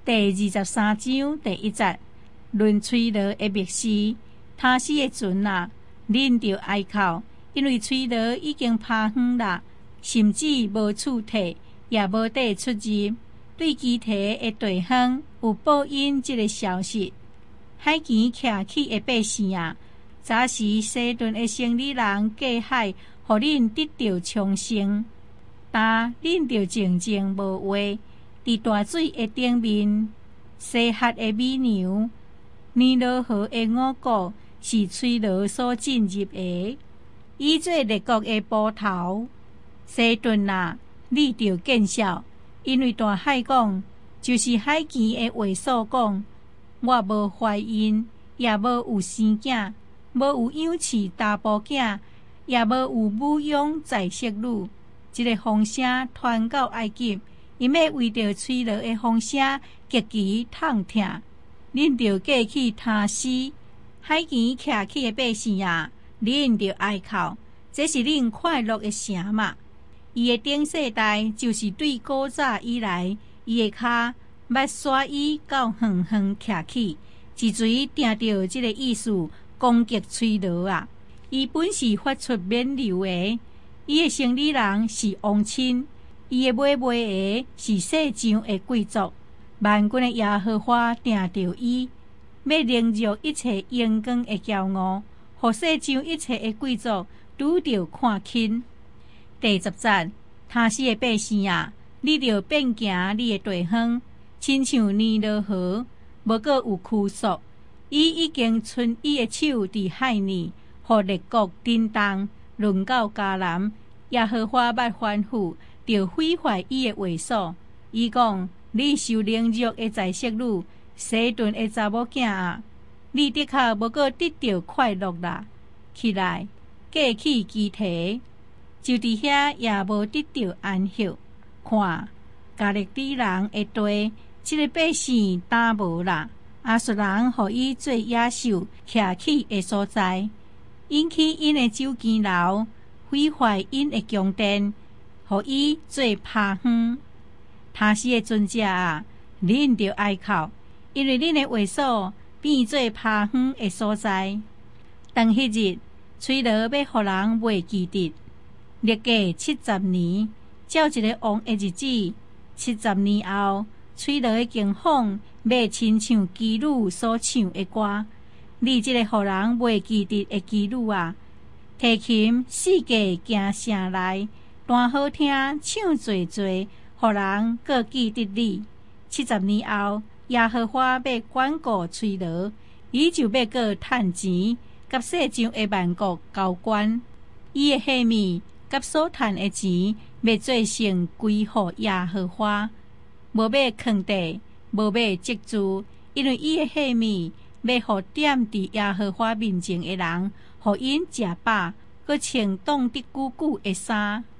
第23章第1節，論吹羅的密事。他死的陣啊，恁就哀哭，因為吹羅已經趴遠啦，甚至無厝碇，也無地出入。對其他的地方有報應這個消息。海墘徛起的百姓啊，早時西頓的勝利人過海，互恁得到重生，但恁就靜靜無話。佇大水的頂面，西哈的美牛，尼羅河的五穀是吹羅所進入的，以做列國的埔頭。西頓啊，你着見笑，因為大海講，就是海墘的話所講，我無懷孕，也無有生囝，無有養飼查甫囝，也無有母養在色女。這個風聲傳到埃及。因要為着吹羅的風聲極其痛痛，恁着過去他死。海墘徛起的百姓啊，恁着哀哭，這是恁快樂的城嘛。伊的頂世代就是對古早以來，伊的腳捌刷伊到遠遠徛起，一錐定着這個意思攻擊吹羅啊。伊本是發出免流的，伊的勝利人是王親。伊的買賣的是世上的貴族，萬軍的耶和華定着伊，要凌辱一切陽光的驕傲，互世上一切的貴族拄着看輕。第10節，他死的百姓啊，你着變行你的地方，親像尼羅河，無閣有拘束。伊已經伸伊的手佇海裡，互列國震動。論到迦南，耶和華捌吩咐。就毀壞伊的為所，伊講：你受凌辱的在色女，西頓的查某囝啊，你的確無閣得到快樂啦。起來，過去基提，就佇遐也無得到安息。看，加勒底人的地，這個百姓打無啦。亞述人互伊做野獸徛起的所在，引起因的酒池樓，毀壞因的宮殿。互伊做趴遠，他死的陣者啊，恁着哀哭，因為恁的話所變做趴遠的所在。當迄日，吹羅要互人賣基地，歷屆70年，照一個王的日子，70年後，吹羅的境況要親像妓女所唱的歌。你這個互人賣基地的妓女啊，提琴四界行城內。彈好聽，唱濟濟，互人各記得你。70年後，耶和華要管顧吹羅，伊就要閣趁錢，甲世上的萬國交關。伊的器皿甲所趁的錢，要做成歸予耶和華，無要囥地，無要積聚，因為伊的器皿要互踮佇耶和華面前的人，互因食飽，閣穿擋得久久的衫。